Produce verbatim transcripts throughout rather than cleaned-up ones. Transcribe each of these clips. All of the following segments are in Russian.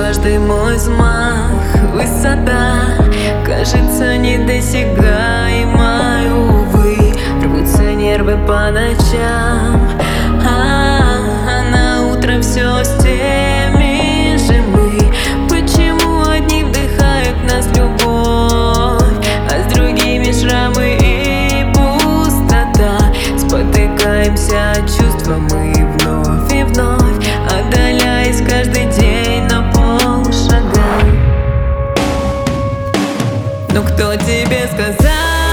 каждый мой взмах. Высота кажется недосягаемой, увы, рвутся нервы по ночам, а, а на утро все с теми же мы. Почему одни вдыхают в нас любовь, а с другими шрамы и пустота? Спотыкаемся от чувства мы вновь и вновь, отдаляясь каждый день на полшага. Но кто тебе сказал,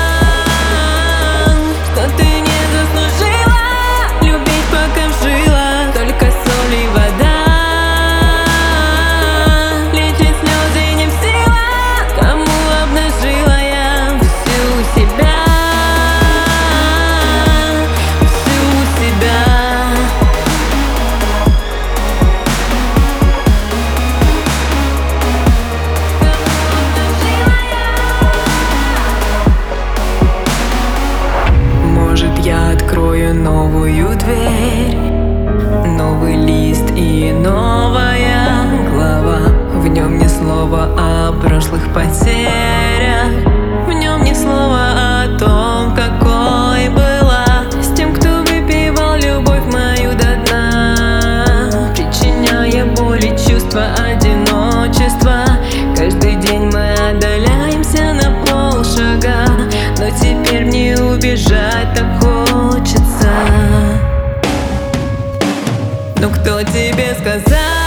что ты не заслужила любить, пока жила? Только соль и вода, лечить слезы не в силах. Кому обнажила я всю себя, всю себя. Может, я открою новую дверь, новый лист и новая глава. В нем ни слова о прошлых потерях, в нем ни слова о том, какой была. С тем, кто выпивал любовь мою до дна, причиняя боль и чувство одиночества. Каждый день мы отдаляемся на полшага, но теперь мне убежать так хочется. Но кто тебе сказал,